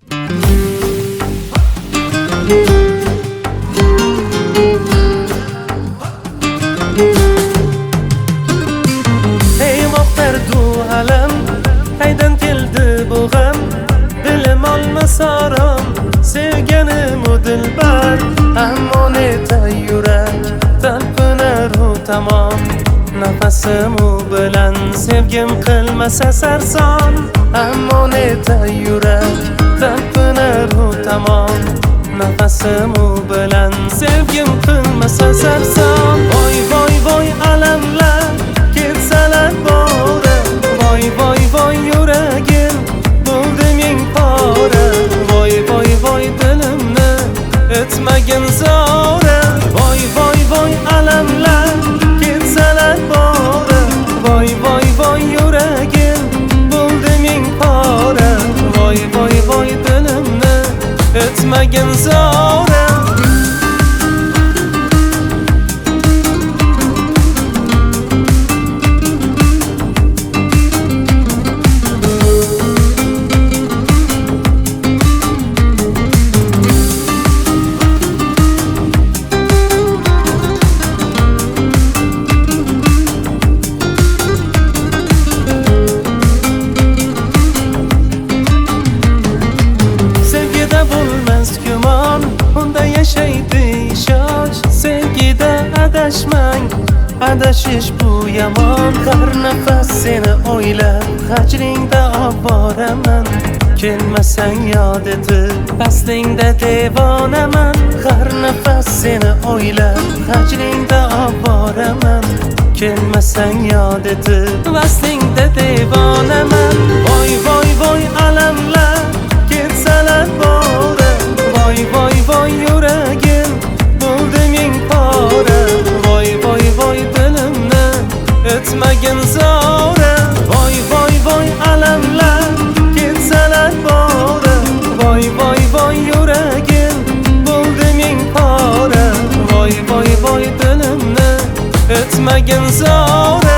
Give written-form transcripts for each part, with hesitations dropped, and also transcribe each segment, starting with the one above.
Eymoqtardu alam, qaydan keldi bu g'am? Dilim olmas orom, sevganim u dilbar. Ammo netay yurak, talpinar u tamom. Nafasim u bilan sevgim qilmasa sarson. Ammo netay yurak, talpinar u tamom. Nafasim u bilan sevgim qilmasa sarson. Voy voy voy alamlar ketsalar bora. Voy voy voy yuragim bo'ldi ming pora. Voy voy voy dilimni etmagin zora. Voy voy voy alamlar ketsalar bora. Voy voy voy yuragim bo'ldi ming pora. Voy voy voy dilimni etmagin zora. Bo'lmas gumon, unda yashaydi ishonch. Sevgida adashmang, adashish bu yomon. Har nafas seni o'ylab hajringda oboraman. Kelmasang yod etib paslingda devonaman. Har nafas seni o'ylab hajringda oboraman. Kelmasang yod etib paslingda devonaman. Voy voy voy alamlar ketsalar bora. Voy voy voy yuragim bo'ldi ming pora. Voy voy voy dilimni etmagin zora. Voy voy voy alamlar ketsalar bora. Voy voy voy yuragim bo'ldi ming pora. Voy voy voy dilimni etmagin zora.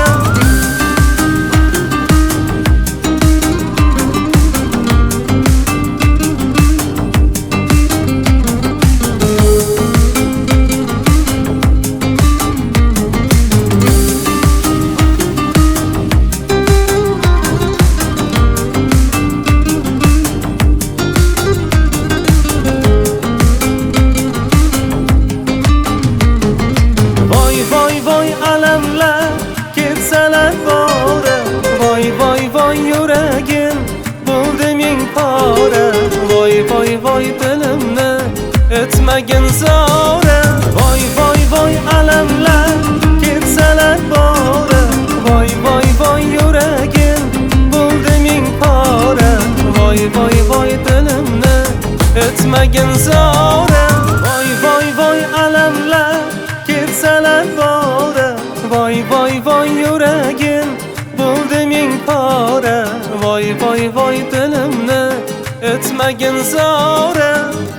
Voy voy alamlar ketsalar bora. Voy voy voy yuragim bo'ldi ming pora. Voy voy voy dilimni etmagin zora. Voy voy voy alamlar ketsalar bora. Voy voy voy yuragim bo'ldi ming pora. Voy voy voy dilimni etmagin zora. Voy voy voy alamlar ketsalar bora. Voy voy voy yuragim bo'ldi ming pora. Voy voy voy dilimni etmagin zora.